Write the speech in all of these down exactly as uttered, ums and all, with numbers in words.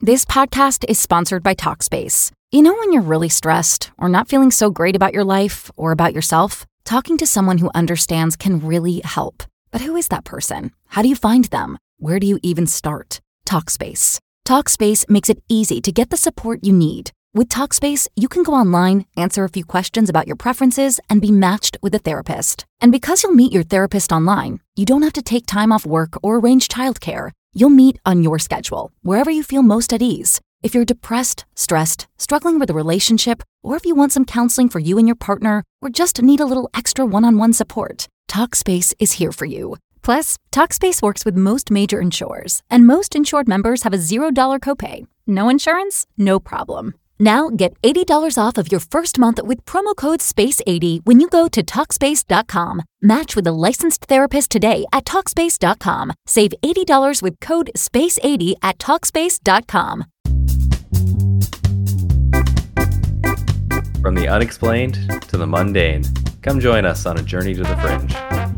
This podcast is sponsored by Talkspace. You know when you're really stressed or not feeling so great about your life or about yourself? Talking to someone who understands can really help. But who is that person? How do you find them? Where do you even start? Talkspace. Talkspace makes it easy to get the support you need. With Talkspace, you can go online, answer a few questions about your preferences, and be matched with a therapist. And because you'll meet your therapist online, you don't have to take time off work or arrange childcare. You'll meet on your schedule, wherever you feel most at ease. If you're depressed, stressed, struggling with a relationship, or if you want some counseling for you and your partner, or just need a little extra one-on-one support, Talkspace is here for you. Plus, Talkspace works with most major insurers, and most insured members have a zero dollars copay. No insurance? No problem. Now get eighty dollars off of your first month with promo code space eighty when you go to Talkspace dot com. Match with a licensed therapist today at Talkspace dot com. Save eighty dollars with code space eighty at Talkspace dot com. From the unexplained to the mundane, come join us on a journey to the fringe.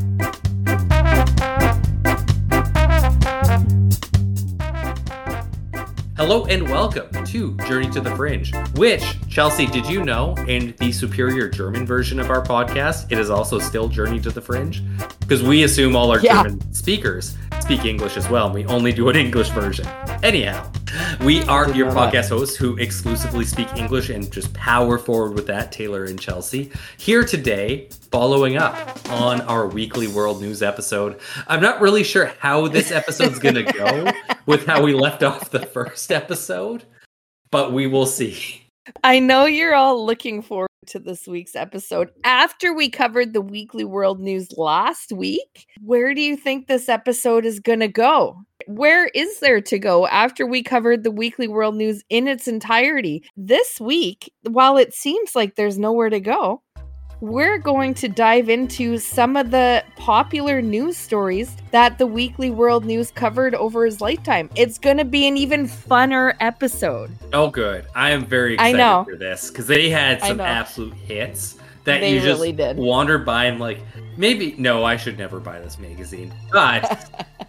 Hello and welcome to Journey to the Fringe, which, Chelsea, did you know, in the superior German version of our podcast, it is also still Journey to the Fringe? Because we assume all our yeah. German speakers speak English as well, and we only do an English version. Anyhow, we are your podcast hosts who exclusively speak English and just power forward with that, Taylor and Chelsea. Here today, following up on our weekly world news episode. I'm not really sure how this episode's going to go with how we left off the first episode, but we will see. I know you're all looking forward to this week's episode. After we covered the weekly world news last week, where do you think this episode is going to go? Where is there to go after we covered the weekly world news in its entirety? This week, while it seems like there's nowhere to go, we're going to dive into some of the popular news stories that the Weekly World News covered over his lifetime. It's going to be an even funner episode. Oh, good. I am very excited I know. for this because they had some absolute hits that they you just really did. wander by and like, maybe, no, I should never buy this magazine. But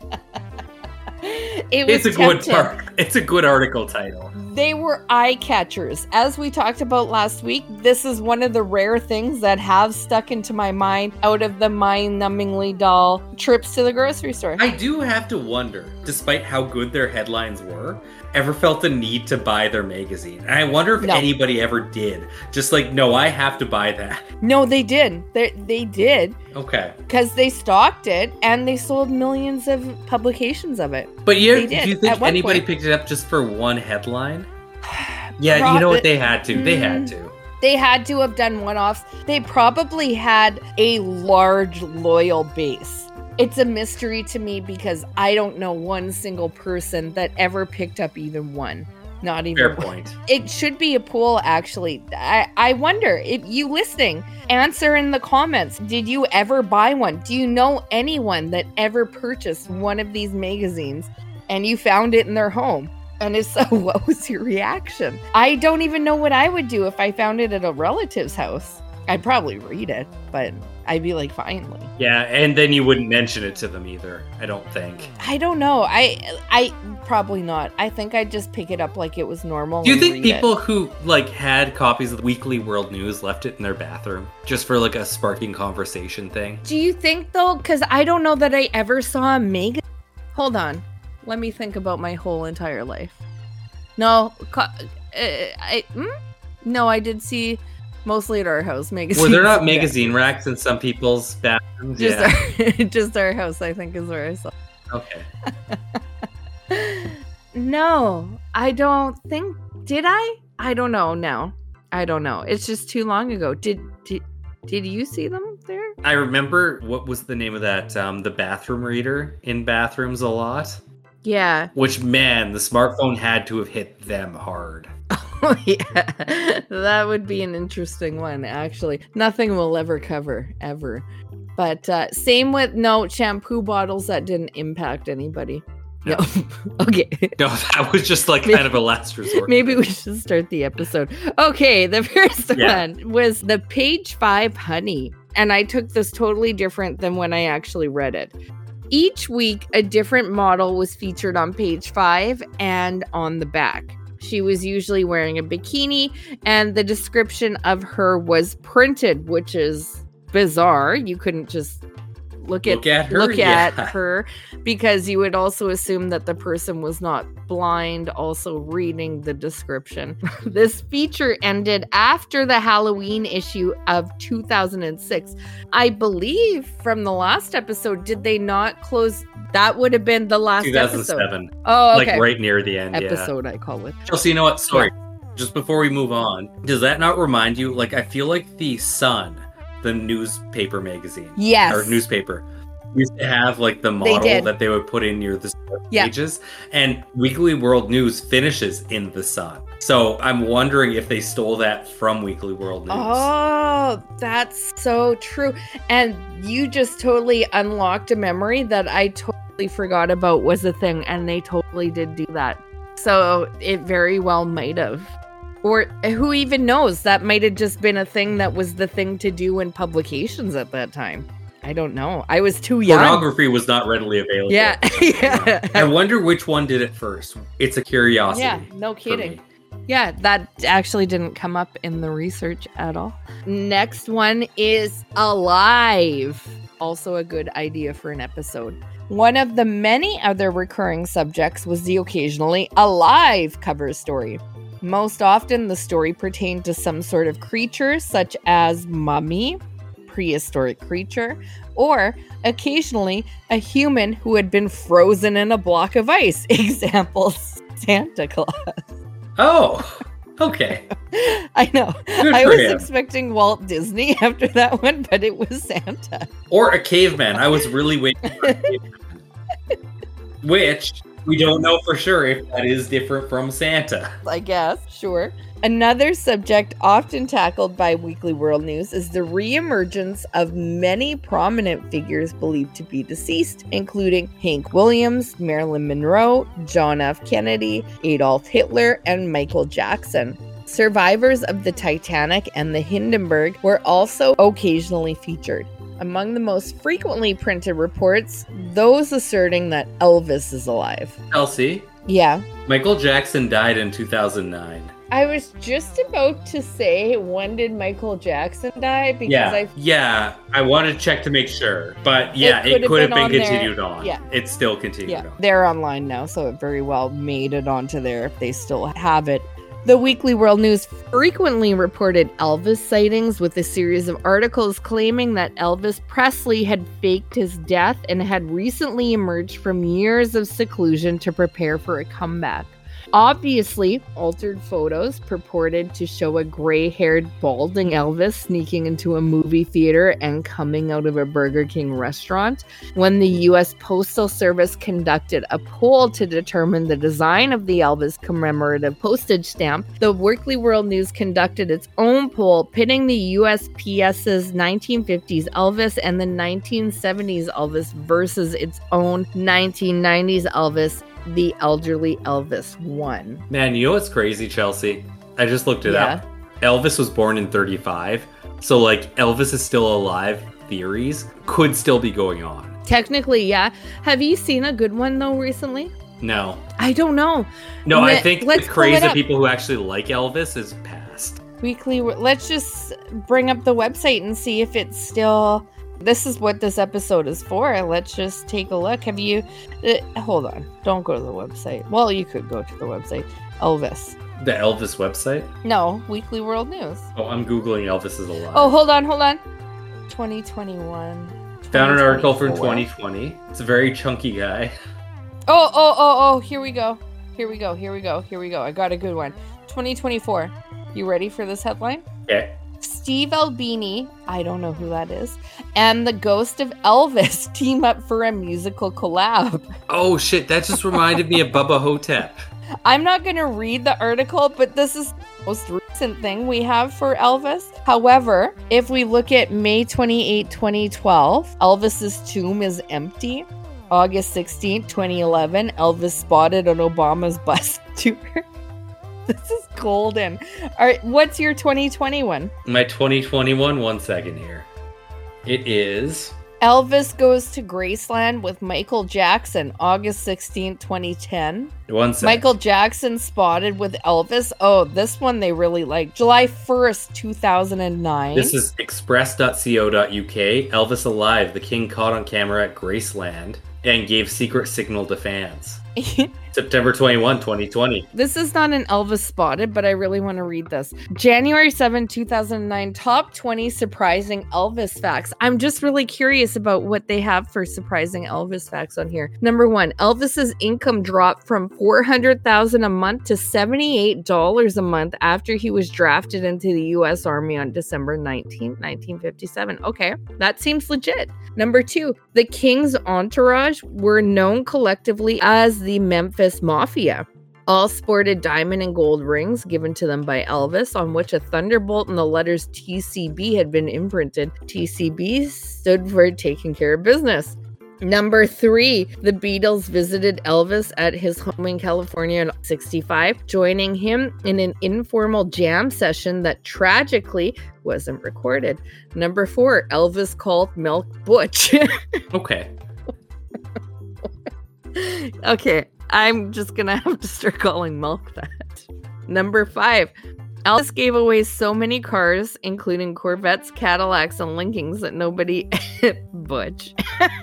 it was it's a good tar- It's a good article title. They were eye catchers. As we talked about last week, this is one of the rare things that have stuck into my mind out of the mind-numbingly dull trips to the grocery store. I do have to wonder, despite how good their headlines were, ever felt the need to buy their magazine. And I wonder if no. anybody ever did. Just like, no, I have to buy that. No, they did. They, they did. Okay. Because they stocked it and they sold millions of publications of it. But you, do you think anybody point. picked it up just for one headline? Yeah, Rob, you know what? They had to. They had to. They had to have done one-offs. They probably had a large, loyal base. It's a mystery to me because I don't know one single person that ever picked up even one. Not even Fair one. point. It should be a poll, actually. I, I wonder, if you listening, answer in the comments. Did you ever buy one? Do you know anyone that ever purchased one of these magazines and you found it in their home? And if so, what was your reaction? I don't even know what I would do if I found it at a relative's house. I'd probably read it, but I'd be like, finally. Yeah, and then you wouldn't mention it to them either, I don't think. I don't know. I I probably not. I think I'd just pick it up like it was normal. Do you think people it. who like had copies of the Weekly World News left it in their bathroom just for like a sparking conversation thing? Do you think though? Because I don't know that I ever saw a magazine. Hold on. Let me think about my whole entire life. No, co- uh, I mm? no, I did see mostly at our house magazines. Were there not magazine racks in some people's bathrooms? Just, yeah. our, just our house, I think, is where I saw. Okay. No, I don't think. Did I? I don't know. Now, I don't know. It's just too long ago. Did did did you see them there? I remember what was the name of that? Um, the bathroom reader in bathrooms a lot. Yeah. Which, man, the smartphone had to have hit them hard. Oh, yeah. That would be an interesting one, actually. Nothing we'll ever cover, ever. But uh, same with, no, shampoo bottles that didn't impact anybody. No. no. Okay. No, that was just like maybe, kind of a last resort. Maybe we should start the episode. Okay, the first yeah. one was the Page Five Honey. And I took this totally different than when I actually read it. Each week, a different model was featured on page five and on the back. She was usually wearing a bikini, and the description of her was printed, which is bizarre. You couldn't just look at, look at her, look yeah. at her because you would also assume that the person was not blind, also reading the description. This feature ended after the Halloween issue of two thousand six. I believe from the last episode, did they not close? That would have been the last two thousand seven. episode. Oh, okay. Like right near the end. Episode, yeah. I call it. Chelsea, you know what? Sorry. Just before we move on, does that not remind you? Like, I feel like the Sun, the newspaper magazine, yes, or newspaper, used to have like the model they that they would put in near the start yeah. pages, and Weekly World News finishes in the Sun. So I'm wondering if they stole that from Weekly World News. Oh, that's so true. And you just totally unlocked a memory that I totally forgot about was a thing, and they totally did do that. So it very well might have. Or who even knows? That might have just been a thing that was the thing to do in publications at that time. I don't know. I was too young. Pornography was not readily available. Yeah. yeah. I wonder which one did it first. It's a curiosity. Yeah, no kidding. Yeah, that actually didn't come up in the research at all. Next one is Alive. Also a good idea for an episode. One of the many other recurring subjects was the occasionally alive cover story. Most often, the story pertained to some sort of creature, such as mummy, prehistoric creature, or occasionally a human who had been frozen in a block of ice. Examples, Santa Claus. Oh, okay. I know. Good I for was him. expecting Walt Disney after that one, but it was Santa. Or a caveman. I was really waiting for a caveman. Which we don't know for sure if that is different from Santa. I guess, sure. Another subject often tackled by Weekly World News is the reemergence of many prominent figures believed to be deceased, including Hank Williams, Marilyn Monroe, John F. Kennedy, Adolf Hitler, and Michael Jackson. Survivors of the Titanic and the Hindenburg were also occasionally featured. Among the most frequently printed reports, those asserting that Elvis is alive. Chelsea? Yeah. Michael Jackson died in two thousand nine. I was just about to say, when did Michael Jackson die? Because Yeah, I yeah. I wanted to check to make sure. But yeah, it It could could have have been, been on continued there. on. Yeah. It's still continued yeah, on. they're online now, so it very well made it onto there if they still have it. The Weekly World News frequently reported Elvis sightings, with a series of articles claiming that Elvis Presley had faked his death and had recently emerged from years of seclusion to prepare for a comeback. Obviously, altered photos purported to show a gray-haired, balding Elvis sneaking into a movie theater and coming out of a Burger King restaurant. When the U S Postal Service conducted a poll to determine the design of the Elvis commemorative postage stamp, the Weekly World News conducted its own poll, pitting the U S P S's nineteen fifties Elvis and the nineteen seventies Elvis versus its own nineteen nineties Elvis. The elderly Elvis won. Man, you know what's crazy, Chelsea? I just looked it Yeah. up. Elvis was born in thirty-five. So, like, Elvis is still alive theories could still be going on. Technically, yeah. Have you seen a good one, though, recently? No. I don't know. No, I Let- think the let's pull craze it of up. people who actually like Elvis is past. Weekly, let's just bring up the website and see if it's still... This is what this episode is for. Let's just take a look. Have you... Uh, hold on. Don't go to the website. Well, you could go to the website. Elvis. The Elvis website? No, Weekly World News. Oh, I'm Googling Elvis is alive. Oh, hold on, hold on. twenty twenty-one. Found an article from twenty twenty twenty-four. twenty. It's a very chunky guy. Oh, oh, oh, oh, here we go. Here we go, here we go, here we go. I got a good one. twenty twenty-four. You ready for this headline? Okay. Steve Albini, I don't know who that is, and the ghost of Elvis team up for a musical collab. Oh, shit. That just reminded me of Bubba Hotep. I'm not going to read the article, but this is the most recent thing we have for Elvis. However, if we look at May twenty-eighth, twenty twelve, Elvis's tomb is empty. August sixteenth, twenty eleven, Elvis spotted on Obama's bus tour. This is golden. All right, what's your twenty twenty-one? My twenty twenty-one, one second here. It is... Elvis goes to Graceland with Michael Jackson, August sixteenth, twenty ten. One second. Michael Jackson spotted with Elvis. Oh, this one they really like. July first, two thousand nine. This is express dot co dot uk. Elvis alive. The king caught on camera at Graceland and gave secret signal to fans. September twenty-first, twenty twenty. This is not an Elvis spotted, but I really want to read this. January seventh, two thousand nine, top twenty surprising Elvis facts. I'm just really curious about what they have for surprising Elvis facts on here. Number one, Elvis's income dropped from four hundred thousand dollars a month to seventy-eight dollars a month after he was drafted into the U S Army on December nineteenth, nineteen fifty-seven. Okay, that seems legit. Number two, the King's entourage were known collectively as the Memphis Mafia. All sported diamond and gold rings given to them by Elvis, on which a thunderbolt and the letters T C B had been imprinted. T C B stood for taking care of business. Number three, the Beatles visited Elvis at his home in California in sixty-five, joining him in an informal jam session that tragically wasn't recorded. Number four, Elvis called Milk Butch. Okay. Okay, I'm just gonna have to start calling Milk that. Number five, Elvis gave away so many cars, including Corvettes, Cadillacs, and Lincolns, that nobody... Butch.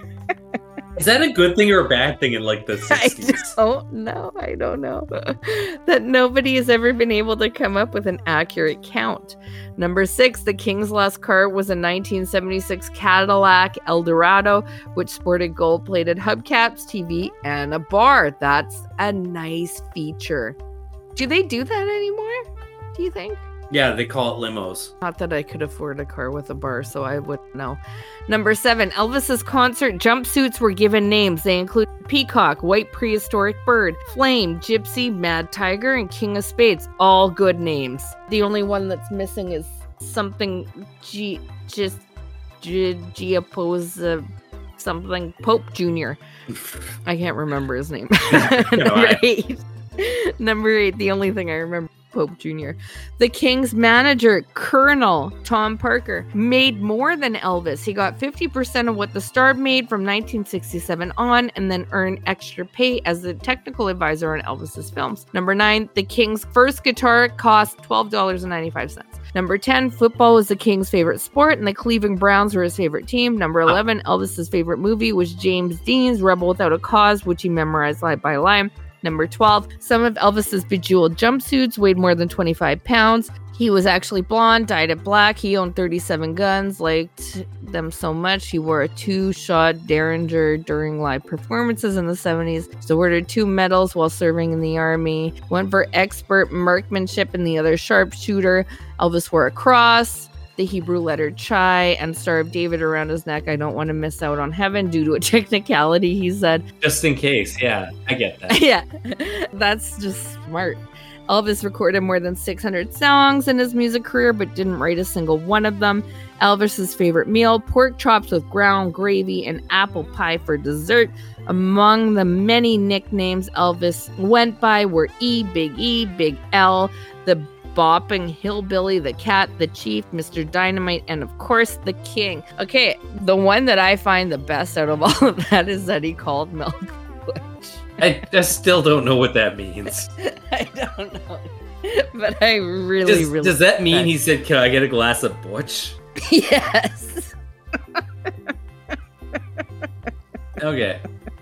Is that a good thing or a bad thing in like the sixties? I don't know. I don't know. That nobody has ever been able to come up with an accurate count. Number six, the King's last car was a nineteen seventy-six Cadillac Eldorado, which sported gold-plated hubcaps, T V, and a bar. That's a nice feature. Do they do that anymore? Do you think? Yeah, they call it limos. Not that I could afford a car with a bar, so I wouldn't know. Number seven, Elvis's concert jumpsuits were given names. They include Peacock, White Prehistoric Bird, Flame, Gypsy, Mad Tiger, and King of Spades. All good names. The only one that's missing is something G, just G, Giaposa, something Pope Junior I can't remember his name. Number eight. Number eight, the only thing I remember. Pope Junior The King's manager, Colonel Tom Parker, made more than Elvis. He got fifty percent of what the star made from nineteen sixty-seven on, and then earned extra pay as the technical advisor on Elvis's films. Number nine, the King's first guitar cost twelve dollars and ninety-five cents. Number ten, football was the King's favorite sport, and the Cleveland Browns were his favorite team. Number eleven, Elvis's favorite movie was James Dean's Rebel Without a Cause, which he memorized line by line. Number twelve, some of Elvis's bejeweled jumpsuits weighed more than twenty-five pounds. He was actually blonde, dyed it black. He owned thirty-seven guns, liked them so much. He wore a two-shot Derringer during live performances in the seventies. So ordered two medals while serving in the army. One for expert marksmanship and the other sharpshooter. Elvis wore a cross, the Hebrew letter Chai, and Star of David around his neck. I don't want to miss out on heaven due to a technicality, he said. Just in case, yeah, I get that. Yeah, that's just smart. Elvis recorded more than six hundred songs in his music career, but didn't write a single one of them. Elvis's favorite meal, pork chops with ground gravy and apple pie for dessert. Among the many nicknames Elvis went by were E, Big E, Big L, the Bopping Hillbilly, the Cat, the Chief, Mister Dynamite, and of course the King. Okay, the one that I find the best out of all of that is that he called Milk Butch. I just still don't know what that means. I don't know, but I really, does, really. Does that mean he said, "Can I get a glass of Butch"? Yes. Okay.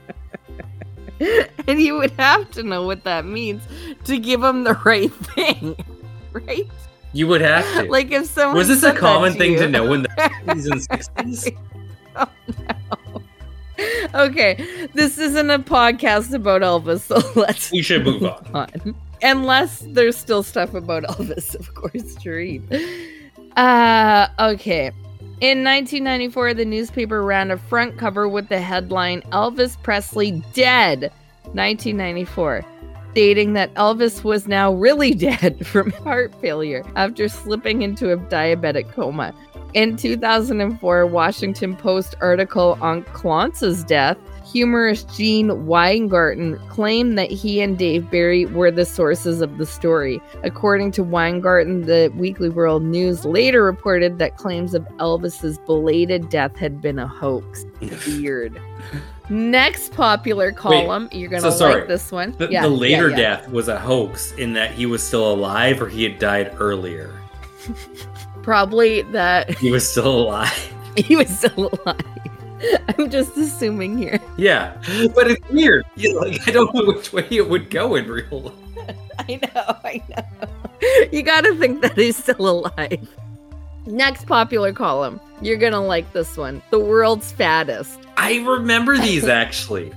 And you would have to know what that means to give him the right thing, right? You would have to. Like if someone was this a common to thing you, to know in the fifties and sixties? Oh no. Okay, this isn't a podcast about Elvis, so let's. We should move on. on. Unless there's still stuff about Elvis, of course, to read. Uh, okay. In nineteen ninety-four, the newspaper ran a front cover with the headline, Elvis Presley Dead, nineteen ninety-four, stating that Elvis was now really dead from heart failure after slipping into a diabetic coma. In two thousand four, Washington Post article on Claunce's death, humorist Gene Weingarten claimed that he and Dave Barry were the sources of the story. According to Weingarten, the Weekly World News later reported that claims of Elvis's belated death had been a hoax. Weird. Next popular column, Wait, you're gonna so like this one. The, yeah, the later yeah, yeah. death was a hoax in that he was still alive, or he had died earlier. Probably that he was still alive. He was still alive. I'm just assuming here. Yeah, but it's weird. You, like, I don't know which way it would go in real life. I know, I know. You gotta think that he's still alive. Next popular column. You're gonna like this one. The world's fattest. I remember these, actually.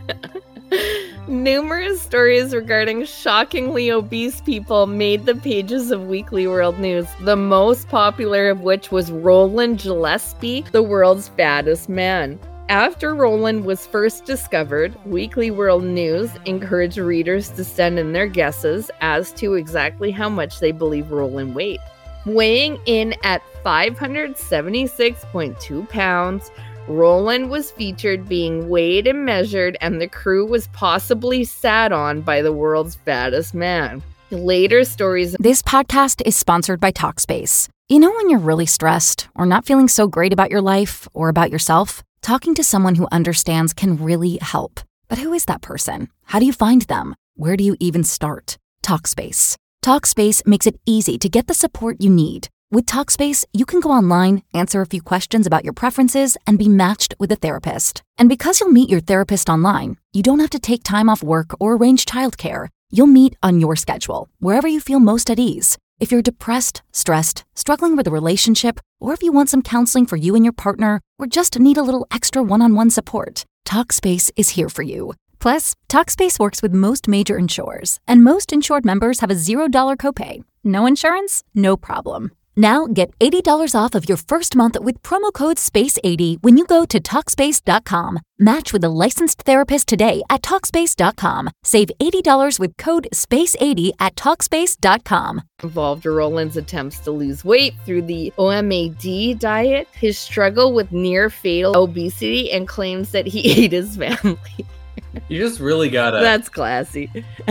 Numerous stories regarding shockingly obese people made the pages of Weekly World News, the most popular of which was Roland Gillespie, the world's fattest man. After Roland was first discovered, Weekly World News encouraged readers to send in their guesses as to exactly how much they believe Roland weighed. Weighing in at five hundred seventy-six point two pounds, Roland was featured being weighed and measured, and the crew was possibly sat on by the world's fattest man. Later stories. This podcast is sponsored by Talkspace. You know when you're really stressed or not feeling so great about your life or about yourself? Talking to someone who understands can really help. But who is that person? How do you find them? Where do you even start? Talkspace. Talkspace makes it easy to get the support you need. With Talkspace, you can go online, answer a few questions about your preferences, and be matched with a therapist. And because you'll meet your therapist online, you don't have to take time off work or arrange childcare. You'll meet on your schedule, wherever you feel most at ease. If you're depressed, stressed, struggling with a relationship, or if you want some counseling for you and your partner, or just need a little extra one-on-one support, Talkspace is here for you. Plus, Talkspace works with most major insurers, and most insured members have a zero dollar copay. No insurance? No problem. Now get eighty dollars off of your first month with promo code space eighty when you go to Talkspace dot com. Match with a licensed therapist today at Talkspace dot com. Save eighty dollars with code space eighty at Talkspace dot com. Involved Roland's attempts to lose weight through the O M A D diet, his struggle with near-fatal obesity, and claims that he ate his family. You just really gotta... That's classy.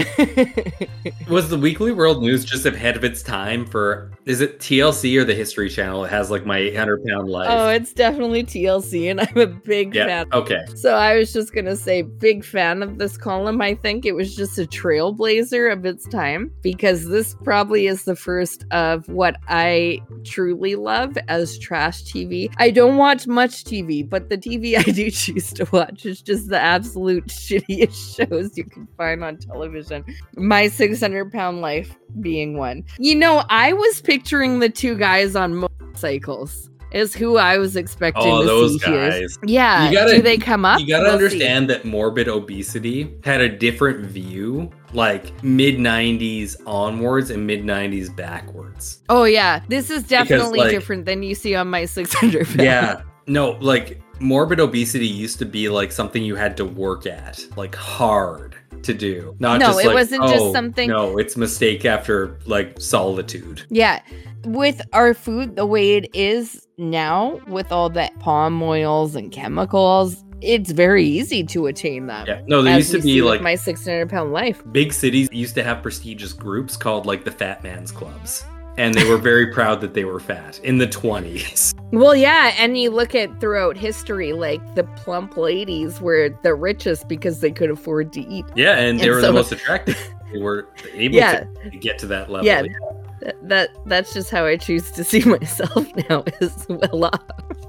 Was the Weekly World News just ahead of its time for... Is it T L C or the History Channel? It has like My one hundred pound Life. Oh, it's definitely T L C, and I'm a big yeah, fan. Okay. So I was just going to say, big fan of this column. I think it was just a trailblazer of its time, because this probably is the first of what I truly love as trash T V. I don't watch much T V, but the T V I do choose to watch is just the absolute shittiest shows you can find on television. My six hundred pound Life being one. You know, I was picturing the two guys on motorcycles is who I was expecting oh, to those see guys. here. Yeah, you gotta, do they come up? You gotta we'll understand see. that morbid obesity had a different view, like mid nineties onwards and mid nineties backwards. Oh yeah, this is definitely because, like, different than you see on My six hundred pound. Yeah, no, like morbid obesity used to be like something you had to work at, like hard to do. Not no, just it like, wasn't oh, just something. No, it's mistake after like solitude. Yeah. With our food the way it is now, with all the palm oils and chemicals, it's very easy to attain that. Yeah. No, there used to be like My six hundred pound Life. Big cities used to have prestigious groups called like the Fat Man's Clubs. And they were very proud that they were fat in the twenties. Well, yeah, and you look at throughout history, like the plump ladies were the richest because they could afford to eat. Yeah, and they and were so, the most attractive. They were able yeah, to get to that level. Yeah, that, that that's just how I choose to see myself now, is well off.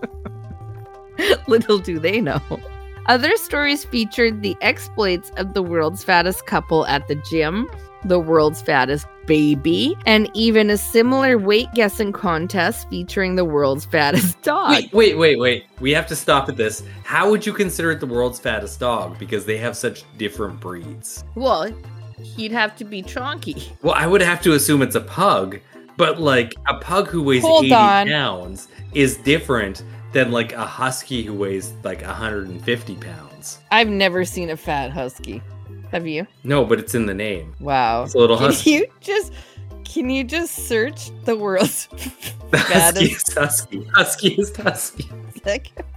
Little do they know. Other stories featured the exploits of the world's fattest couple at the gym, the world's fattest baby, and even a similar weight guessing contest featuring the world's fattest dog. Wait, wait, wait, wait. We have to stop at this. How would you consider it the world's fattest dog? Because they have such different breeds. Well, he'd have to be chonky. Well, I would have to assume it's a pug, but like a pug who weighs Hold eighty on. pounds is different than like a husky who weighs like one hundred fifty pounds. I've never seen a fat husky. Have you? No, but it's in the name. Wow. It's a little can husky. You just can you just search the world's The husky fattest is husky. Husky is husky.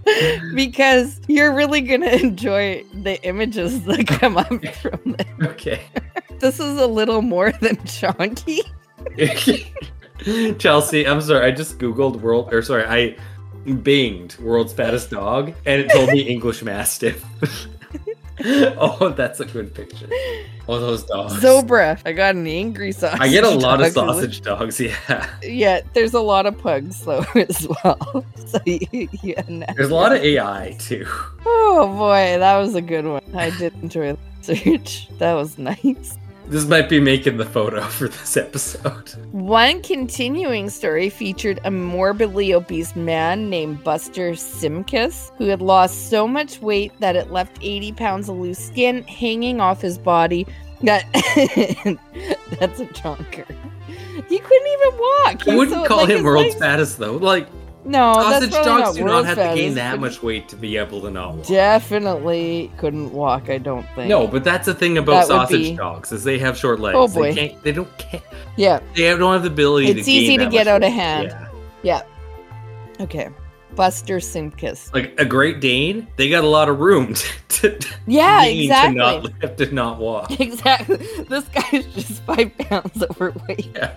because you're really going to enjoy the images that come up from this. Okay. This is a little more than chonky. Chelsea, I'm sorry. I just Googled world, or sorry, I binged world's fattest dog, and it told me English Mastiff. Oh, that's a good picture. Oh, those dogs. Zobra. I got an angry sausage. I get a lot dog. of sausage dogs, yeah. Yeah, there's a lot of pugs, though, as well. So you, you There's a lot of A I, too. Oh, boy, that was a good one. I did enjoy the search. That was nice. This might be making the photo for this episode. One continuing story featured a morbidly obese man named Buster Simkus, who had lost so much weight that it left eighty pounds of loose skin hanging off his body. That That's a chonker. He couldn't even walk. I He's wouldn't so, call like, him his world's legs- fattest, though. Like, No, sausage that's dogs not do not world's have to gain fattest, that but much weight to be able to not walk. Definitely couldn't walk, I don't think. No, but that's the thing about That would sausage be- dogs, is they have short legs. Oh, boy. They can't, they don't can't, Yeah, they have- don't have the ability It's to easy gain to that get much out of weight. hand. Yeah. yeah. Okay. Buster Simkus. Like a Great Dane, they got a lot of room to, to Yeah, gain exactly. to not live, to not walk. Exactly. This guy's just five pounds overweight. Yeah.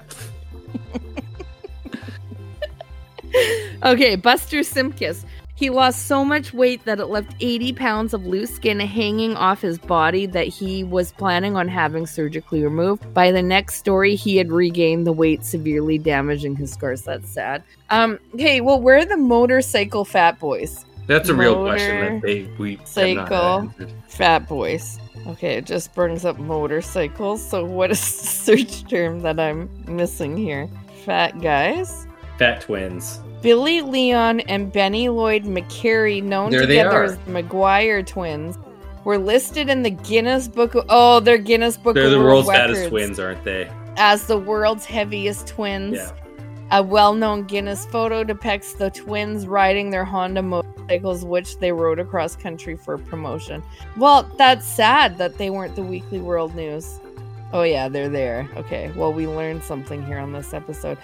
Okay, Buster Simkus. He lost so much weight that it left eighty pounds of loose skin hanging off his body that he was planning on having surgically removed. By the next story, he had regained the weight, severely damaging his scars. That's sad. Um, okay, well, where are the motorcycle fat boys? That's a real question that they we have not Cycle. answered. Fat boys. Okay, it just brings up motorcycles. So what is the search term that I'm missing here? Fat guys? Fat twins. Billy Leon and Benny Lloyd McCary, known There they together are. as the McGuire twins, were listed in the Guinness Book of... Oh, they're Guinness Book They're of the World world's Records fattest twins, aren't they? as the world's heaviest twins. Yeah. A well-known Guinness photo depicts the twins riding their Honda motorcycles, which they rode across country for promotion. Well, that's sad that they weren't the Weekly World News. Oh yeah, they're there. Okay, well, we learned something here on this episode.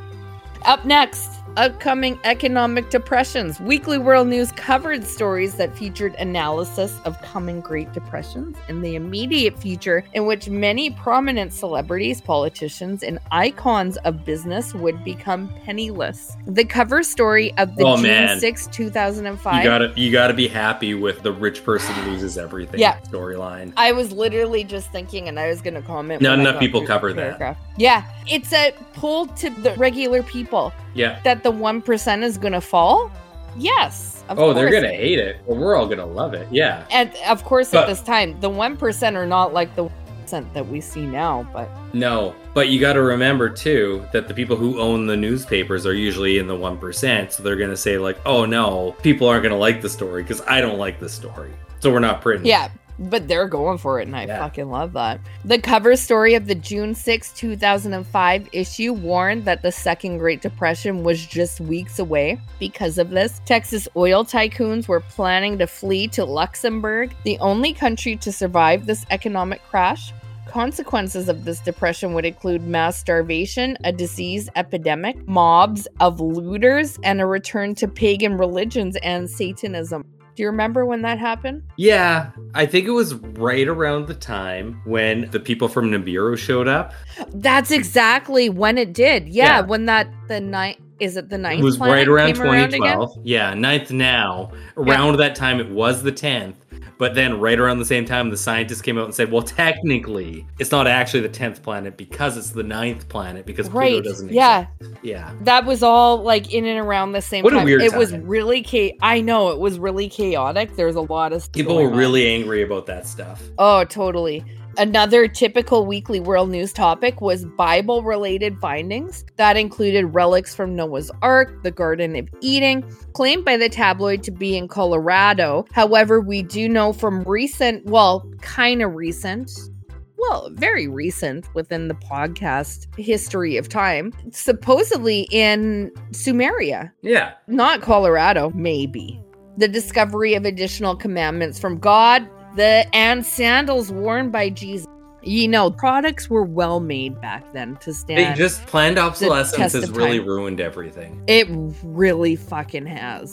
Up next, upcoming economic depressions. Weekly World News covered stories that featured analysis of coming Great Depressions in the immediate future, in which many prominent celebrities, politicians, and icons of business would become penniless. The cover story of the Oh, June man. sixth, two thousand You five. gotta you gotta be happy with the rich person loses everything Yeah. storyline. I was literally just thinking, and I was going to comment. Not when I enough got people through the cover that. paragraph. Yeah, it's a pull to the regular people. Yeah. That the one percent is going to fall? Yes. Of Oh, they're course. gonna hate it. Well, we're all gonna love it. Yeah. And of course, But- at this time, the one percent are not like the one percent that we see now, but No, but you got to remember too that the people who own the newspapers are usually in the one percent, so they're gonna say like, "Oh no, people aren't gonna like the story because I don't like the story, so we're not printing." yeah. But they're going for it, and I Yeah. fucking love that. The cover story of the June sixth, two thousand five issue warned that the second Great Depression was just weeks away. Because of this, Texas oil tycoons were planning to flee to Luxembourg, the only country to survive this economic crash. Consequences of this depression would include mass starvation, a disease epidemic, mobs of looters, and a return to pagan religions and Satanism. Do you remember when that happened? Yeah, I think it was right around the time when the people from Nibiru showed up. That's exactly when it did. Yeah, Yeah. when that the night is it the ninth? It was planet right around came around twenty twelve. again? Yeah, ninth now. Around that time, it was the tenth. But then, right around the same time, the scientists came out and said, "Well, technically, it's not actually the tenth planet because it's the ninth planet because Right. Pluto doesn't Yeah, exist." Yeah. that was all like in and around the same What a time. weird it was time. really cha- I know it was really chaotic. There's a lot of stuff People going were on. really angry about that stuff. Oh, totally. Another typical Weekly World News topic was Bible-related findings that included relics from Noah's Ark, the Garden of Eden, claimed by the tabloid to be in Colorado. However, we do know from recent, well, kind of recent, well, very recent within the podcast history of time, supposedly in Sumeria, Yeah. not Colorado, maybe. The discovery of additional commandments from God, the and sandals worn by Jesus. You know, products were well made back then to They stand. just planned obsolescence test has of really time. ruined everything. It really fucking has.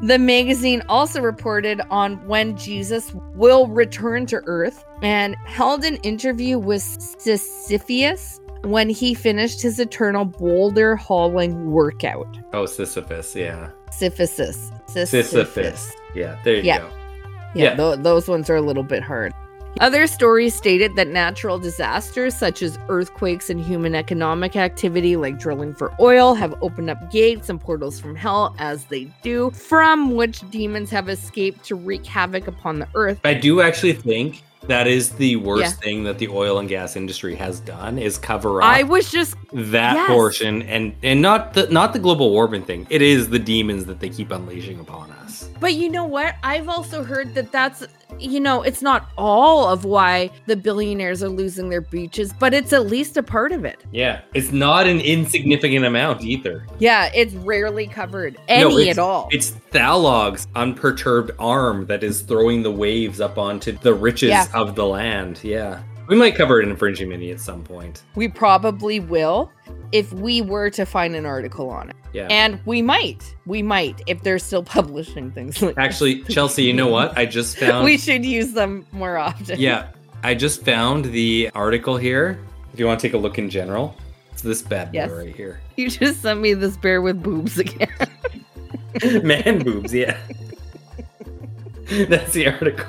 The magazine also reported on when Jesus will return to Earth and held an interview with Sisyphus when he finished his eternal boulder hauling workout. Oh, Sisyphus, yeah. Sisyphus. Sisyphus. Sisyphus. Yeah, there you yeah. go. Yeah, Yeah. Th- those ones are a little bit hard. Other stories stated that natural disasters such as earthquakes and human economic activity like drilling for oil have opened up gates and portals from hell, as they do, from which demons have escaped to wreak havoc upon the earth. I do actually think that is the worst Yeah. thing that the oil and gas industry has done is cover up I was just that yes. portion and and not the not the global warming thing. It is the demons that they keep unleashing upon us. But you know what? I've also heard that that's, you know, it's not all of why the billionaires are losing their beaches, but it's at least a part of it. Yeah, it's not an insignificant amount either. Yeah, it's rarely covered. Any No, it's- at all. It's Thalog's unperturbed arm that is throwing the waves up onto the riches Yeah. of the land. Yeah. We might cover it in Infringing Mini at some point. We probably will if we were to find an article on it. Yeah. And we might. We might if they're still publishing things like Actually, this. Chelsea, you know what? I just found We should use them more often. Yeah, I just found the article here. If you want to take a look in general, it's this bad boy Yes. right here. You just sent me this bear with boobs again. Man boobs, yeah. That's the article.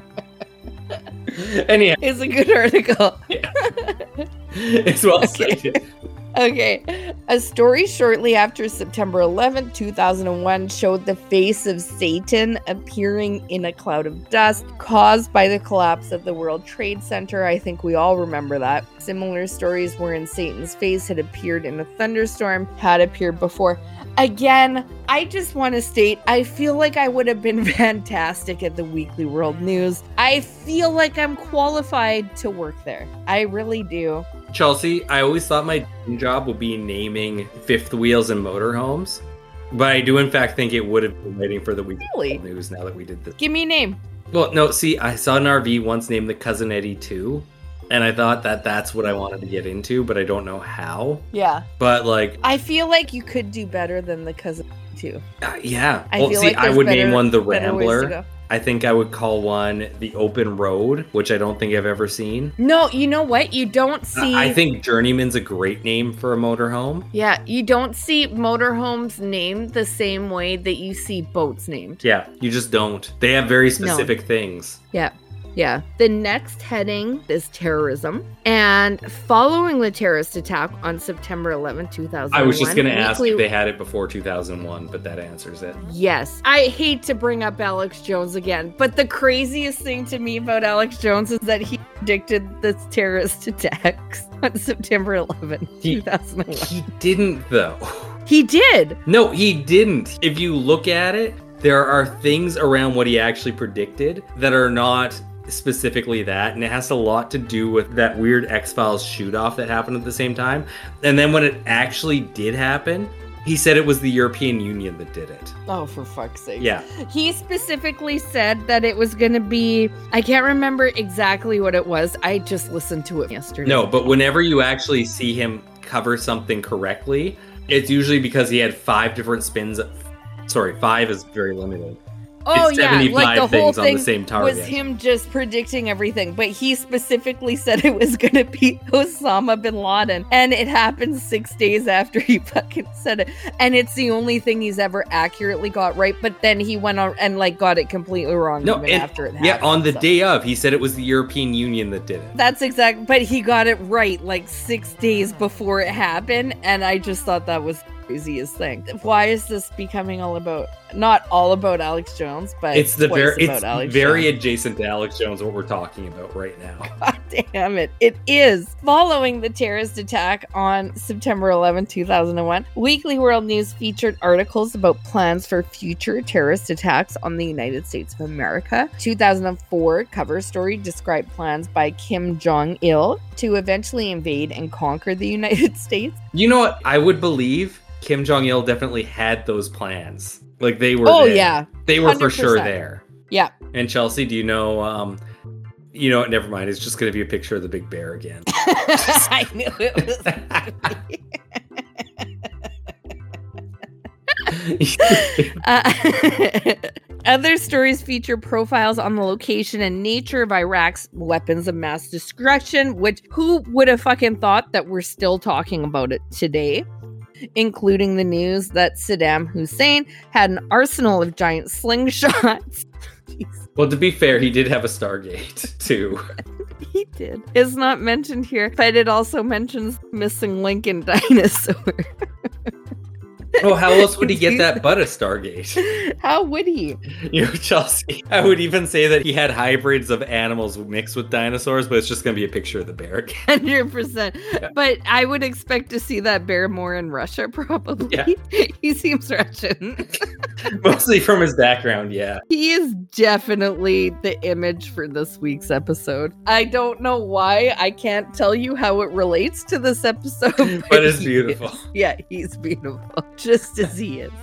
Anyhow, It's a good article. yeah. It's well Okay. cited. Okay. A story shortly after September eleventh, two thousand one showed the face of Satan appearing in a cloud of dust caused by the collapse of the World Trade Center. I think we all remember that. Similar stories wherein Satan's face had appeared in a thunderstorm had appeared before. Again, I just want to state, I feel like I would have been fantastic at the Weekly World News. I feel like I'm qualified to work there. I really do. Chelsea, I always thought my dream job would be naming fifth wheels and motorhomes, but I do in fact think it would have been waiting for the Weekly Really? World News now that we did this. Give me a name. Well, no, see, I saw an R V once named the Cousin Eddie two, and I thought that that's what I wanted to get into, but I don't know how. Yeah. But like, I feel like you could do better than the cousin too. uh, yeah. I well, feel see, like I there's would name better- one the better ways to Rambler. go. I think I would call one the Open Road, which I don't think I've ever seen. No, you know what? You don't Uh, see. I think Journeyman's a great name for a motorhome. Yeah, you don't see motorhomes named the same way that you see boats named. Yeah, you just don't. They have very specific things. Yeah. Yeah. The next heading is terrorism. And following the terrorist attack on September eleventh, two thousand one. I was just going to ask Weekly- if they had it before two thousand one, but that answers it. Yes. I hate to bring up Alex Jones again, but the craziest thing to me about Alex Jones is that he predicted the terrorist attacks on September eleventh, He- two thousand one. He didn't, though. He did. No, he didn't. If you look at it, there are things around what he actually predicted that are not specifically that, and it has a lot to do with that weird X-Files shoot-off that happened at the same time. And then when it actually did happen, he said it was the European Union that did it. Oh, for fuck's sake. Yeah. He specifically said that it was going to be, I can't remember exactly what it was. I just listened to it yesterday. No, but whenever you actually see him cover something correctly, it's usually because he had five different spins. Sorry, five is very limited. Oh, it's yeah. Like seventy-five the whole things on the thing same target. was him just predicting everything. But he specifically said it was going to be Osama bin Laden. And it happened six days after he fucking said it. And it's the only thing he's ever accurately got right. But then he went on and like got it completely wrong No, even and- after it happened. yeah, on the so. day of, he said it was the European Union that did it. That's exact, but he got it right like six days before it happened, and I just thought that was the craziest thing. Why is this becoming all about, not all about Alex Jones, but It's the twice very, about it's Alex very Jones? adjacent to Alex Jones, what we're talking about right now. God damn it, it is. Following the terrorist attack on September eleventh, two thousand one, Weekly World News featured articles about plans for future terrorist attacks on the United States of America. two thousand four cover story described plans by Kim Jong-il to eventually invade and conquer the United States. You know what? I would believe Kim Jong-il definitely had those plans. Like they were Oh, there. yeah. They were for sure one hundred percent. there. Yeah. And Chelsea, do you know, um, you know what, never mind. It's just going to be a picture of the big bear again. I knew it was. uh, other stories feature profiles on the location and nature of Iraq's weapons of mass destruction, which who would have fucking thought that we're still talking about it today? Including the news that Saddam Hussein had an arsenal of giant slingshots. Well, to be fair, he did have a Stargate, too. He did. It's not mentioned here, but it also mentions missing Lincoln dinosaur. Oh, how else would he get that but a Stargate? How would he? You know, Chelsea, I would even say that he had hybrids of animals mixed with dinosaurs, but it's just going to be a picture of the bear again. one hundred percent. Yeah. But I would expect to see that bear more in Russia, probably. Yeah. He seems Russian. Mostly from his background, yeah. He is definitely the image for this week's episode. I don't know why. I can't tell you how it relates to this episode. But, but it's beautiful. Is. Yeah, he's beautiful. Just as he is.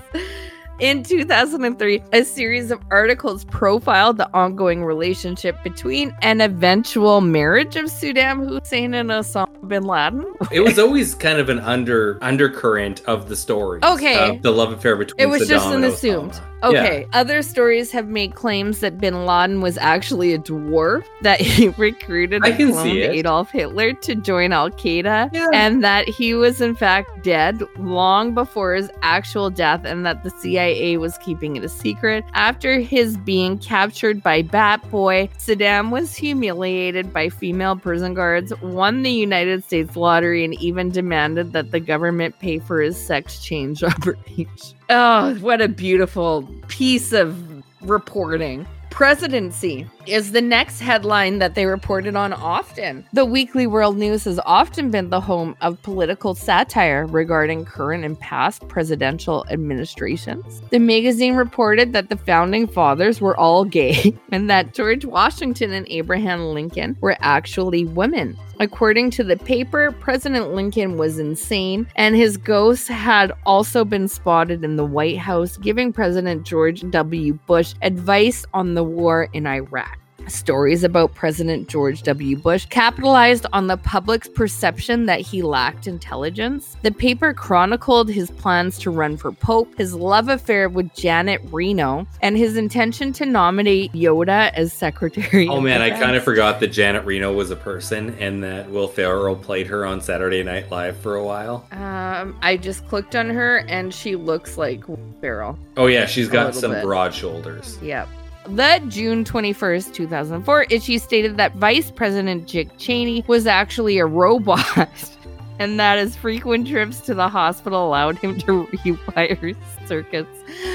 In two thousand three, a series of articles profiled the ongoing relationship between an eventual marriage of Saddam Hussein and Osama bin Laden. It was always kind of an under undercurrent of the story. Okay. Of the love affair between It was Saddam just an and assumed. Osama. Okay. Yeah. Other stories have made claims that bin Laden was actually a dwarf, that he recruited I and can cloned see it. Adolf Hitler to join Al-Qaeda, Yeah. and that he was in fact dead long before his actual death, and that the C I A was keeping it a secret. After his being captured by Bat Boy, Saddam was humiliated by female prison guards, won the United States lottery, and even demanded that the government pay for his sex change operation. Oh, what a beautiful piece of reporting. Presidency is the next headline that they reported on often. The Weekly World News has often been the home of political satire regarding current and past presidential administrations. The magazine reported that the founding fathers were all gay and that George Washington and Abraham Lincoln were actually women. According to the paper, President Lincoln was insane, and his ghost had also been spotted in the White House, giving President George W. Bush advice on the war in Iraq. Stories about President George W. Bush capitalized on the public's perception that he lacked intelligence. The paper chronicled his plans to run for Pope, his love affair with Janet Reno, and his intention to nominate Yoda as Secretary. Oh man, I kind of forgot that Janet Reno was a person and that Will Ferrell played her on Saturday Night Live for a while. Um, I just clicked on her and she looks like Will Ferrell. Oh yeah, she's got some bit. broad shoulders. Yep. The June twenty-first, two thousand four issue stated that Vice President Dick Cheney was actually a robot and that his frequent trips to the hospital allowed him to rewire circuits.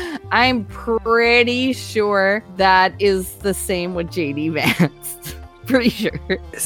I'm pretty sure that is the same with J D Vance. Pretty sure.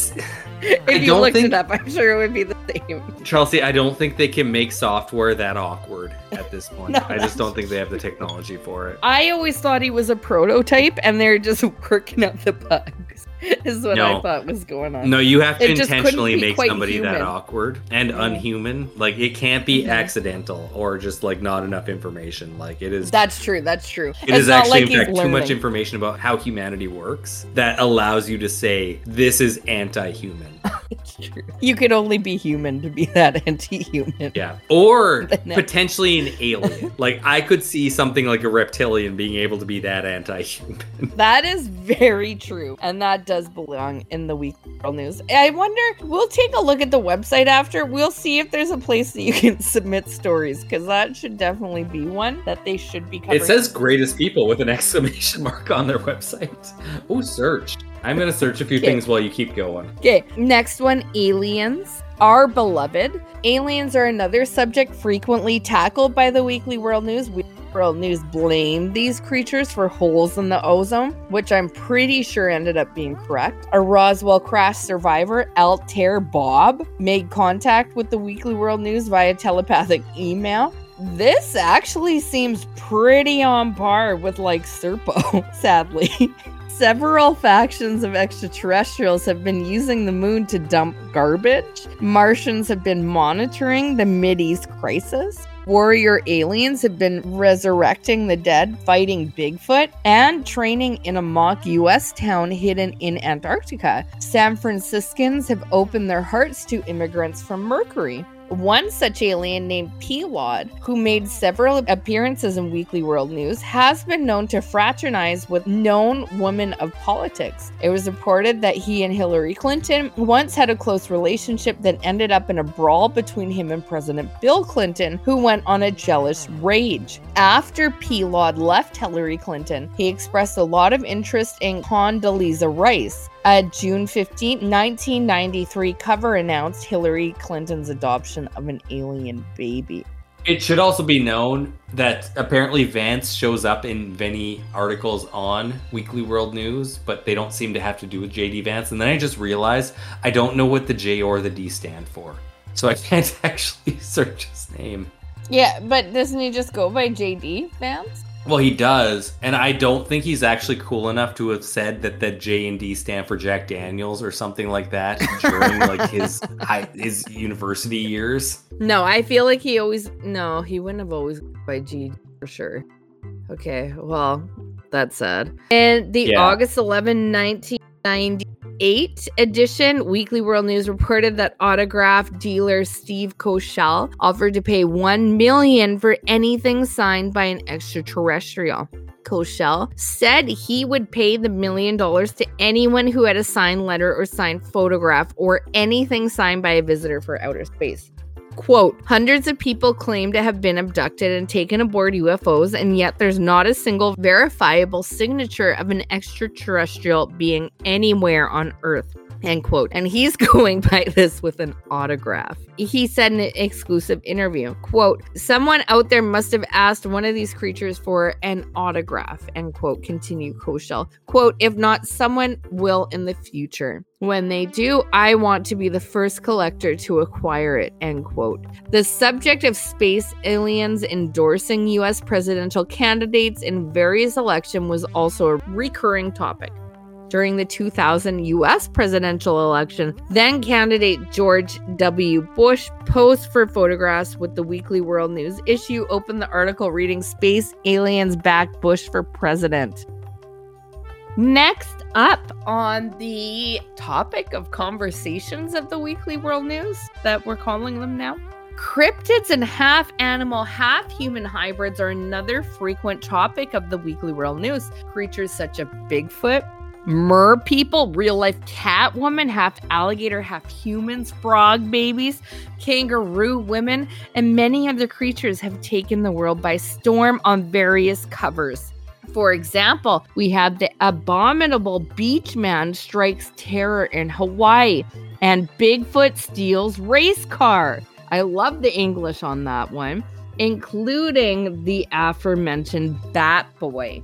If I you don't looked think, it up, I'm sure it would be the same. Chelsea, I don't think they can make software that awkward at this point. No, I just don't think they have the technology for it. I always thought he was a prototype and they're just working out the bugs. Is what No. I thought was going on. No, you have to It just couldn't intentionally be make quite somebody human. that awkward and Yeah. unhuman. Like, it can't be Mhm. accidental or just, like, not enough information. Like, it is... That's true. That's true. It It's is not actually, like in he's fact, too much learning. information about how humanity works that allows you to say, this is anti-human. It's true. You could only be human to be that anti-human. Yeah. Or No. potentially an alien. Like, I could see something like a reptilian being able to be that anti-human. That is very true. And that does belong in the Weekly World News. I wonder, we'll take a look at the website after. We'll see if there's a place that you can submit stories, because that should definitely be one that they should be covering. It says greatest people with an exclamation mark on their website. Oh, search. I'm going to search a few Okay. things while you keep going. Okay, next one, aliens. Our beloved. Aliens are another subject frequently tackled by the Weekly World News. Weekly World News blamed these creatures for holes in the ozone, which I'm pretty sure ended up being correct. A Roswell crash survivor, Altair Bob, made contact with the Weekly World News via telepathic email. This actually seems pretty on par with, like, Serpo, sadly. Several factions of extraterrestrials have been using the moon to dump garbage. Martians have been monitoring the Mideast crisis. Warrior aliens have been resurrecting the dead, fighting Bigfoot, and training in a mock U S town hidden in Antarctica. San Franciscans have opened their hearts to immigrants from Mercury. One such alien named P-Lod, who made several appearances in Weekly World News, has been known to fraternize with known women of politics. It was reported that he and Hillary Clinton once had a close relationship that ended up in a brawl between him and President Bill Clinton, who went on a jealous rage. After P-Lod left Hillary Clinton, he expressed a lot of interest in Condoleezza Rice. A June fifteenth, nineteen ninety-three cover announced Hillary Clinton's adoption of an alien baby. It should also be known that apparently Vance shows up in many articles on Weekly World News, but they don't seem to have to do with J D Vance. And then I just realized I don't know what the J or the D stand for. So I can't actually search his name. Yeah, but doesn't he just go by J D Vance? Well, he does, and I don't think he's actually cool enough to have said that the J and D stand for Jack Daniels or something like that during like his high, his university years. No, I feel like he always no, he wouldn't have always gone by G D for sure. Okay, well, that's sad. And the yeah. August eleventh, nineteen ninety-eight edition, Weekly World News reported that autograph dealer Steve Koshal offered to pay one million dollars for anything signed by an extraterrestrial. Koshal said he would pay the million dollars to anyone who had a signed letter or signed photograph or anything signed by a visitor for outer space. Quote, hundreds of people claim to have been abducted and taken aboard U F Os, and yet there's not a single verifiable signature of an extraterrestrial being anywhere on Earth. End quote. And he's going by this with an autograph. He said in an exclusive interview, quote, someone out there must have asked one of these creatures for an autograph, end quote, continued Koshal. Quote, if not, someone will in the future. When they do, I want to be the first collector to acquire it, end quote. The subject of space aliens endorsing U S presidential candidates in various elections was also a recurring topic. During the two thousand U S presidential election, then candidate George W. Bush posed for photographs with the Weekly World News issue. Opened the article reading, Space Aliens Back Bush for President. Next up on the topic of conversations of the Weekly World News, that we're calling them now, cryptids and half-animal, half-human hybrids are another frequent topic of the Weekly World News. Creatures such as Bigfoot, mer people, real-life cat woman, half alligator, half humans, frog babies, kangaroo women, and many other creatures have taken the world by storm on various covers. For example, we have the abominable beach man strikes terror in Hawaii, and Bigfoot steals race car. I love the English on that one, including the aforementioned Bat Boy.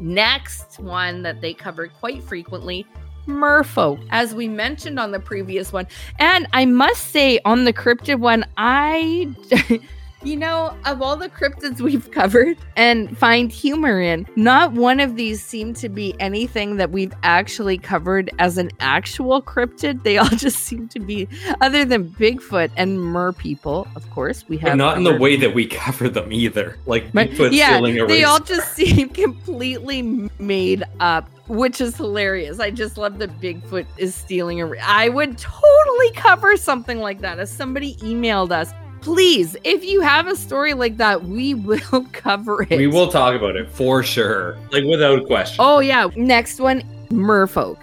Next one that they cover quite frequently, merfolk, as we mentioned on the previous one. And I must say, on the cryptid one, I, you know, of all the cryptids we've covered and find humor in, not one of these seem to be anything that we've actually covered as an actual cryptid. They all just seem to be, other than Bigfoot and mer people, of course, we have. But not in the way that we cover them either. Like but, Bigfoot yeah, stealing a race. They all just seem completely made up, which is hilarious. I just love that Bigfoot is stealing a race. I would totally cover something like that. As somebody emailed us, please, if you have a story like that, we will cover it. We will talk about it for sure. Like, without question. Oh, yeah. Next one, merfolk.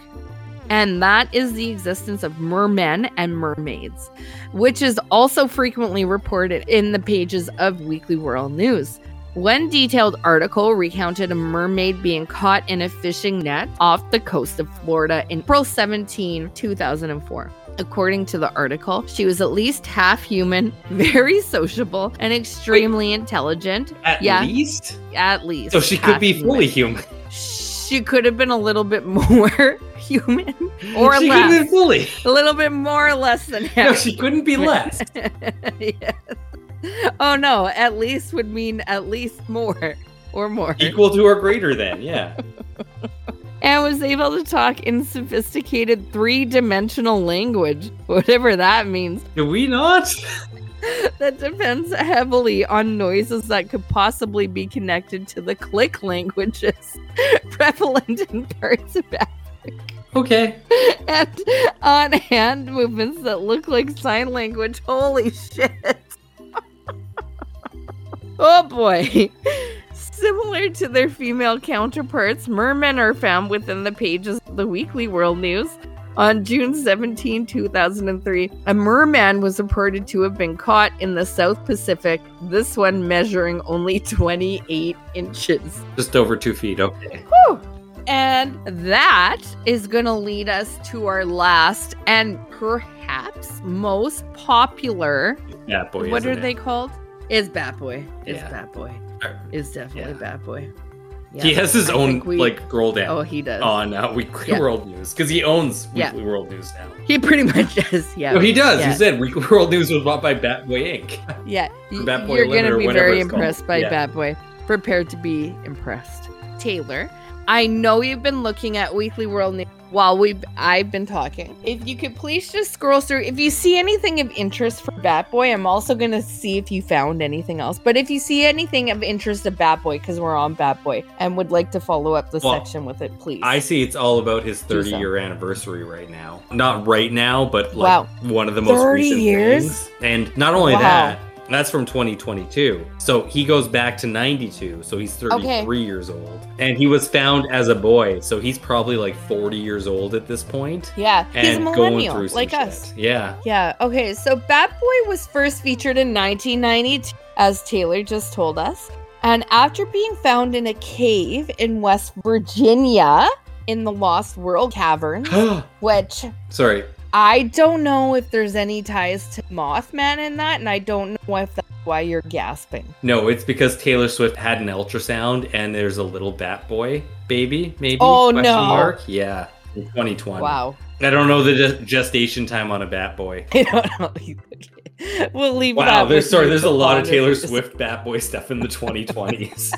And that is the existence of mermen and mermaids, which is also frequently reported in the pages of Weekly World News. One detailed article recounted a mermaid being caught in a fishing net off the coast of Florida in April seventeenth, two thousand four. According to the article, she was at least half human, very sociable, and extremely Wait, intelligent. At yeah, least? At least. So she could be fully human. She could have been a little bit more human. Or she less. She could have been fully. A little bit more or less than half. No, she couldn't be less. Yes. Oh, no. At least would mean at least more. Or more. Equal to or greater than, yeah. And was able to talk in sophisticated three-dimensional language, whatever that means. Do we not? That depends heavily on noises that could possibly be connected to the click languages prevalent in parts of Africa. Okay. And on hand movements that look like sign language. Holy shit. Oh boy. Similar to their female counterparts, mermen are found within the pages of the Weekly World News. On June seventeenth, two thousand three, a merman was reported to have been caught in the South Pacific, this one measuring only twenty-eight inches. Just over two feet, okay. Whew. And that is going to lead us to our last and perhaps most popular... Bat Boy, What are it? they called? Is Bat Boy. Is Yeah. Bat Boy. Is definitely Yeah. Bat Boy. Yeah. He has his I own, think we- like, scroll down. Oh, he does. On uh, Weekly Yeah. World News. Because he owns Yeah. Weekly World News now. He pretty much does, yeah. No, he does. Yeah. He said Weekly World News was bought by Batboy Incorporated. Yeah, y- Bat Boy you're Limited going to or be whatever very it's called. impressed by Yeah. Bat Boy. Prepared to be impressed. Taylor, I know you've been looking at Weekly World News while we've I've been talking. If you could please just scroll through. If you see anything of interest for Bat Boy, I'm also going to see if you found anything else. But if you see anything of interest of Bat Boy, because we're on Bat Boy, and would like to follow up the Well, section with it, please. I see it's all about his Do so. thirty year anniversary right now. Not right now, but like Wow. one of the most thirty recent years? things. And not only Wow. that, that's from twenty twenty-two. So he goes back to ninety-two. So he's thirty-three Okay. years old. And he was found as a boy. So he's probably like forty years old at this point. yeah, And he's a going millennial, through some like shit. us. Yeah. Yeah, okay, so Bat Boy was first featured in nineteen ninety-two, as Taylor just told us. And after being found in a cave in West Virginia in the Lost World Caverns, which Sorry. I don't know if there's any ties to Mothman in that, and I don't know if that's why you're gasping. No, it's because Taylor Swift had an ultrasound and there's a little Bat Boy baby, maybe? Oh, Question no. Mark? Yeah. In twenty twenty. Wow. I don't know the ge- gestation time on a Bat Boy. I don't know. We'll leave that. Wow, there's with sorry, you there's a to lot of ponder Taylor this. Swift Bat Boy stuff in the twenty twenties.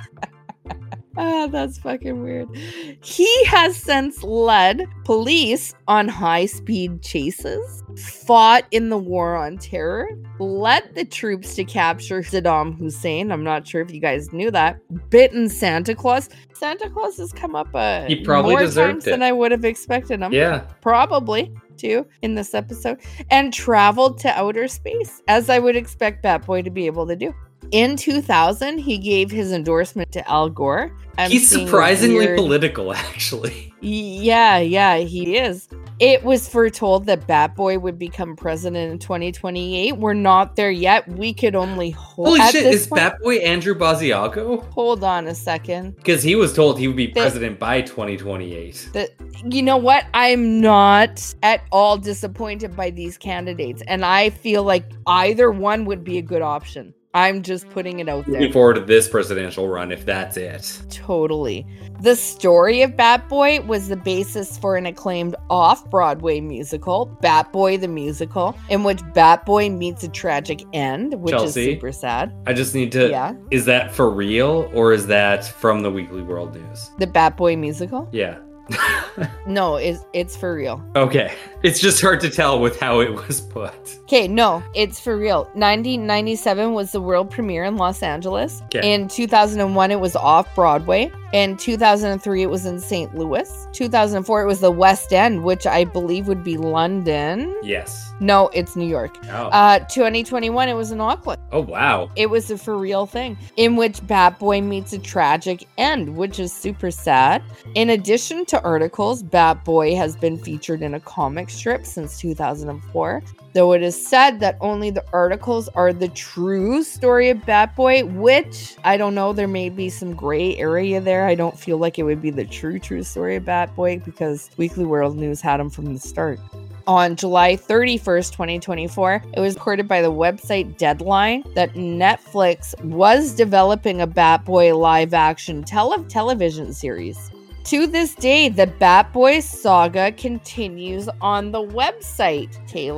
Ah, that's fucking weird. He has since led police on high-speed chases, fought in the War on Terror, led the troops to capture Saddam Hussein. I'm not sure if you guys knew that. Bitten Santa Claus. Santa Claus has come up uh, He probably more deserved times it. than I would have expected him. Yeah. Probably, too, in this episode. And traveled to outer space, as I would expect Batboy to be able to do. In two thousand, he gave his endorsement to Al Gore. I'm He's seeing surprisingly weird- political, actually. Yeah, yeah, he is. It was foretold that Batboy would become president in twenty twenty-eight. We're not there yet. We could only hold. Holy at shit, this is point- Bat Boy Andrew Basiago? Hold on a second. Because he was told he would be The- president by twenty twenty-eight. The, you know what? I'm not at all disappointed by these candidates, and I feel like either one would be a good option. I'm just putting it out there. Looking forward to this presidential run if that's it. Totally. The story of Batboy was the basis for an acclaimed off-Broadway musical, Batboy the Musical, in which Batboy meets a tragic end, which Chelsea? is super sad. I just need to. Yeah. Is that for real or is that from the Weekly World News? The Batboy musical? Yeah. No, it's, it's for real. Okay. It's just hard to tell with how it was put. Okay, no, it's for real. nineteen ninety-seven was the world premiere in Los Angeles. Okay. In two thousand one, it was off Broadway. In two thousand three, it was in Saint Louis. two thousand four, it was the West End, which I believe would be London. Yes. No, it's New York. Oh. Uh, twenty twenty-one, it was in Auckland. oh, wow. It was a for real thing in which Batboy meets a tragic end, which is super sad. In addition to articles, Batboy has been featured in a comic strip since two thousand four, though it is said that only the articles are the true story of Batboy, which I don't know, there may be some gray area there. I don't feel like it would be the true, true story of Batboy because Weekly World News had him from the start. On July thirty-first, twenty twenty-four, it was reported by the website Deadline that Netflix was developing a Batboy live-action tele- television series. To this day, the Batboy saga continues on the website, Taylor.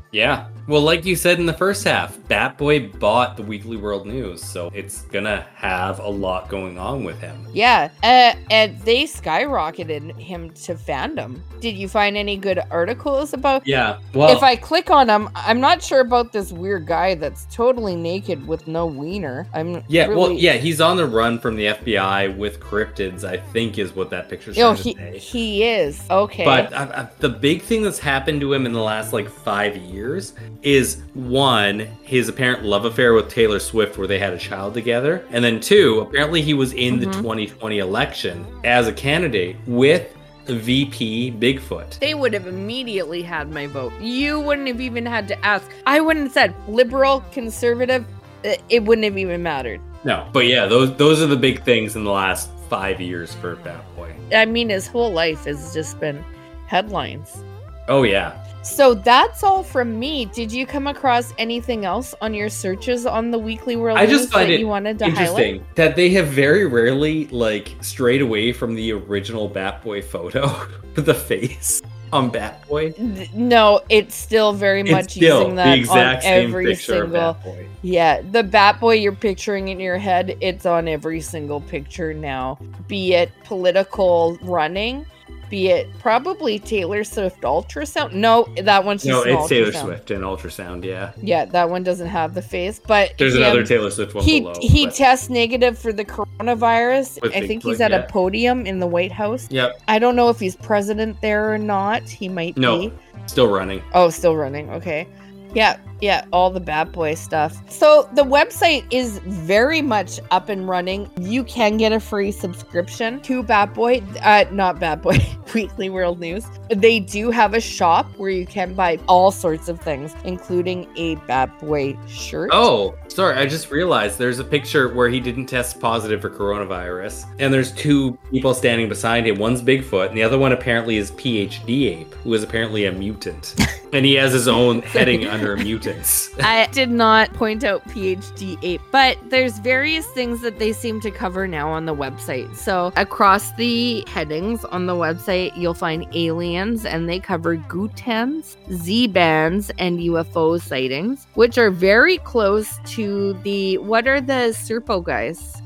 Yeah. Well, like you said in the first half, Batboy bought the Weekly World News, so it's gonna have a lot going on with him. Yeah, uh, and they skyrocketed him to fandom. Did you find any good articles about? Yeah. Well, if I click on him, I'm not sure about this weird guy that's totally naked with no wiener. I'm yeah. really... Well, yeah. He's on the run from the F B I with cryptids, I think, is what that picture's Oh, trying he to say. he is okay. But uh, uh, the big thing that's happened to him in the last like five years is one, his apparent love affair with Taylor Swift, where they had a child together, and then two, apparently he was in mm-hmm. the twenty twenty election as a candidate with V P Bigfoot. They would have immediately had my vote. You wouldn't have even had to ask. I wouldn't have said liberal, conservative. It wouldn't have even mattered. No, but yeah, those those are the big things in the last five years for Batboy. I mean, his whole life has just been headlines. Oh yeah. So that's all from me. Did you come across anything else on your searches on the Weekly World I just News find that it you wanted to interesting highlight? That they have very rarely like strayed away from the original Batboy photo, the face on Batboy. No, it's still very it's much still using that the exact on same every picture single. Of Batboy. Yeah, the Batboy you're picturing in your head, it's on every single picture now. Be it political running. Be it probably Taylor Swift ultrasound. No, that one's just no, an it's ultrasound. Taylor Swift and ultrasound. Yeah, yeah, that one doesn't have the face, but there's him, another Taylor Swift one he, below. He but... tests negative for the coronavirus. With I think Bigfoot, he's at yeah. a podium in the White House. Yep. I don't know if he's president there or not. He might no, be. Still running. Oh, still running. Okay. Yeah, yeah, all the Batboy stuff. So the website is very much up and running. You can get a free subscription to Batboy, uh, not Batboy, Weekly World News. They do have a shop where you can buy all sorts of things, including a Batboy shirt. Oh, sorry, I just realized there's a picture where he didn't test positive for coronavirus, and there's two people standing beside him. One's Bigfoot, and the other one apparently is P H D Ape, who is apparently a mutant. And he has his own heading under mutants. I did not point out P H D Ape, but there's various things that they seem to cover now on the website. So across the headings on the website, you'll find aliens, and they cover Gutans, Z-bands, and U F O sightings, which are very close to the, what are the Serpo guys?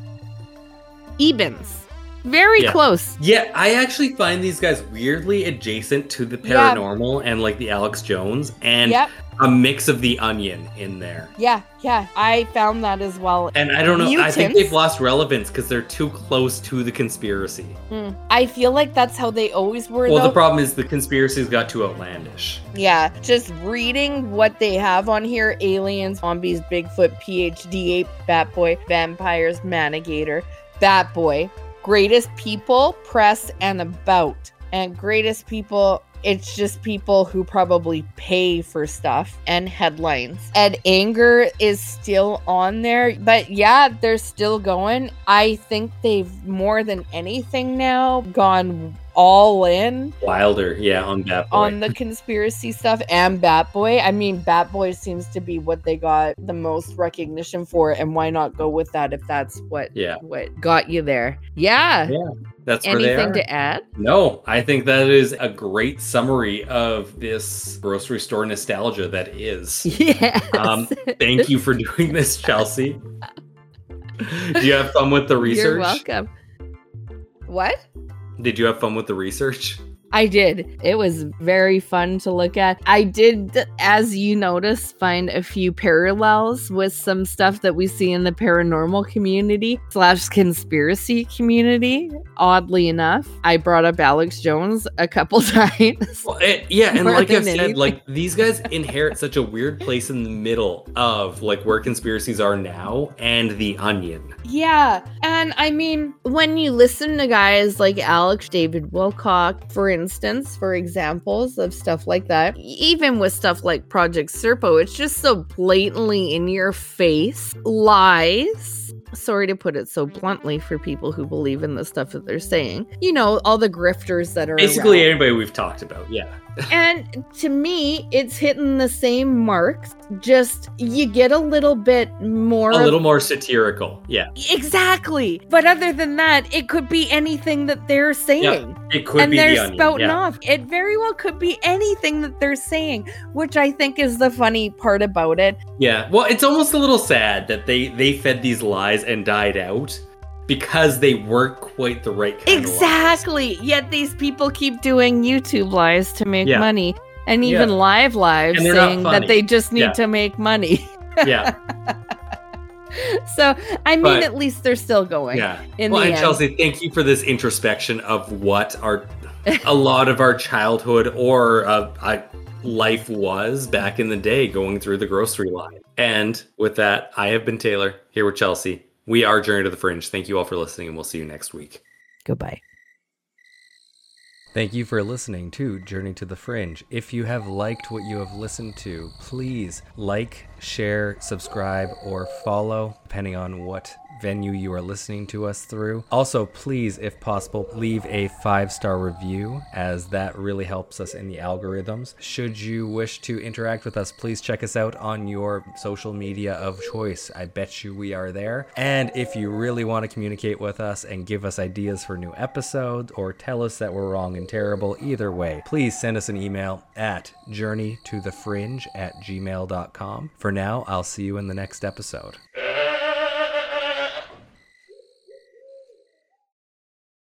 Ebens. Very yeah. close. Yeah, I actually find these guys weirdly adjacent to the paranormal yeah. and like the Alex Jones and yep. a mix of the Onion in there. Yeah, yeah, I found that as well. And I don't know, Mutants. I think they've lost relevance because they're too close to the conspiracy. Mm. I feel like that's how they always were, Well, though. the problem is the conspiracies got too outlandish. Yeah, just reading what they have on here: aliens, zombies, Bigfoot, P H D Ape, Batboy, vampires, Manigator, Batboy, greatest people, press, and about. And greatest people, it's just people who probably pay for stuff, and headlines. Ed Anger is still on there, but yeah, they're still going. I think they've more than anything now gone all in. Wilder, yeah, on Batboy. On the conspiracy stuff and Batboy. I mean, Batboy seems to be what they got the most recognition for, and why not go with that if that's what yeah. what got you there? Yeah. Yeah. That's where Anything they are. to add? No, I think that is a great summary of this grocery store nostalgia that is. Yeah. Um, thank you for doing this, Chelsea. Do you have fun with the research? You're welcome. What? Did you have fun with the research? I did. It was very fun to look at. I did, as you notice, find a few parallels with some stuff that we see in the paranormal community slash conspiracy community. Oddly enough, I brought up Alex Jones a couple times. Well, it, yeah, and like I've said, anything. like these guys inherit such a weird place in the middle of like where conspiracies are now and the Onion. Yeah, and I mean, when you listen to guys like Alex David Wilcock, for instance, for examples of stuff like that, even with stuff like Project Serpo, it's just so blatantly in your face lies. Sorry to put it so bluntly for people who believe in the stuff that they're saying. You know, all the grifters that are Basically around. anybody we've talked about, yeah. And to me, it's hitting the same marks. Just you get a little bit more. A little more satirical. Yeah. Exactly. But other than that, it could be anything that they're saying. Yeah, it could and be they're the onion, spouting yeah. off. It very well could be anything that they're saying, which I think is the funny part about it. Yeah. Well, it's almost a little sad that they they fed these lies and died out because they weren't quite the right kind exactly. of lies. Yet these people keep doing YouTube lies to make Yeah. money. And even Yeah. live lives And they're not saying that funny. they just need Yeah. to make money. Yeah. So, I mean, But- at least they're still going. Yeah. In well, the and end. Chelsea, thank you for this introspection of what our a lot of our childhood or uh, uh, life was back in the day going through the grocery line. And with that, I have been Taylor here with Chelsea. We are Journey to the Fringe. Thank you all for listening, and we'll see you next week. Goodbye. Thank you for listening to Journey to the Fringe. If you have liked what you have listened to, please like, share, subscribe, or follow, depending on what venue you are listening to us through. Also, please, if possible, leave a five-star review, as that really helps us in the algorithms. Should you wish to interact with us, please check us out on your social media of choice. I bet you we are there. And if you really want to communicate with us and give us ideas for new episodes or tell us that we're wrong and terrible, either way, please send us an email at journeytothefringe at gmail dot com. For now, I'll see you in the next episode.